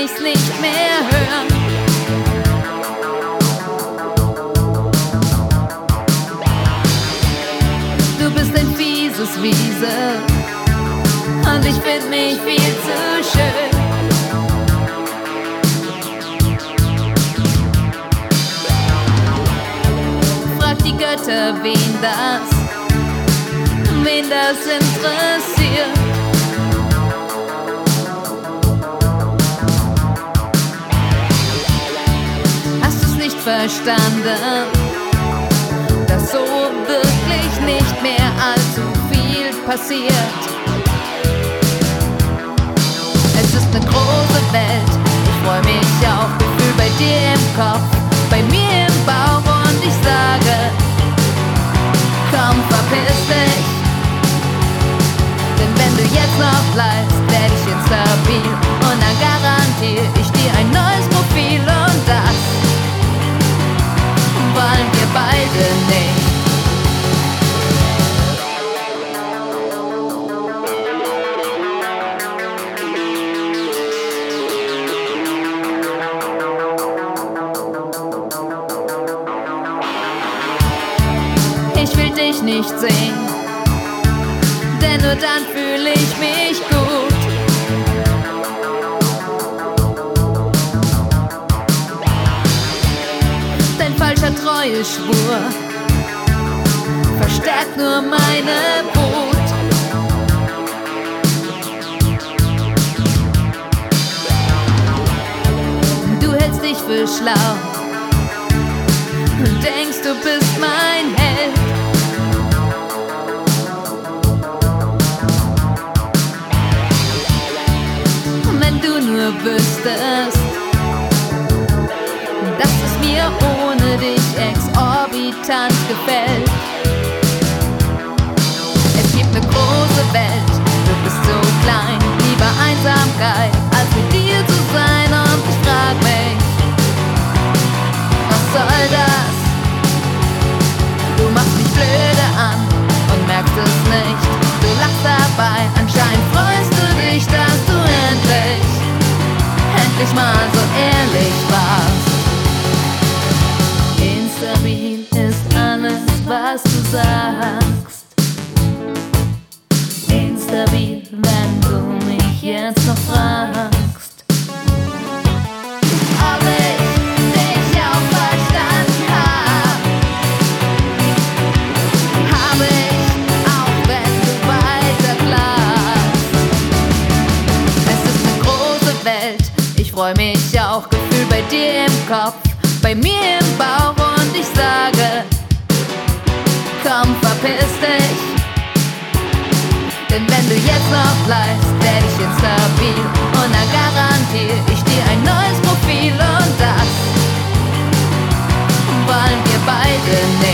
ich's nicht mehr hören. Du bist ein fieses Wiese und ich find mich viel zu schön. Frag die Götter, wen das interessiert. Hast du's nicht verstanden, dass so wirklich nicht mehr allzu viel passiert? Es ist eine große Welt, ich freu mich auf Gefühl bei dir im Kopf, bei mir im Bauch und ich sage, komm, verpiss dich. Denn wenn du jetzt noch bleibst, werd ich instabil und dann garantiere ich dir ein neues Profil und das wollen wir beide nicht. Ich will dich nicht sehen, denn nur dann fühle ich mich gut. Dein falscher Treueschwur verstärkt nur meine Wut. Du hältst dich für schlau und denkst, du bist mein Held. Wenn du nur wüsstest, dass es mir ohne dich exorbitant gefällt. Es gibt eine große Welt, du bist so klein, lieber Einsamkeit, als mit dir zu sein. Und ich frag mich, was soll das? Du machst mich blöde an und merkst es nicht. Du lachst dabei, anscheinend freust du dich, dass du endlich mal so ehrlich warst. Instabil ist alles, was du sagst. Instabil, wenn du mich jetzt noch fragst, ob ich dich auch verstanden hab. Hab ich, auch wenn du weiter klagst. Es ist eine große Welt, ich freu mich auch Gefühl bei dir im Kopf, bei mir im Bauch und ich sage, komm, verpiss dich. Denn wenn du jetzt noch bleibst, werd ich instabil und dann garantiere ich dir ein neues Profil und das wollen wir beide nicht.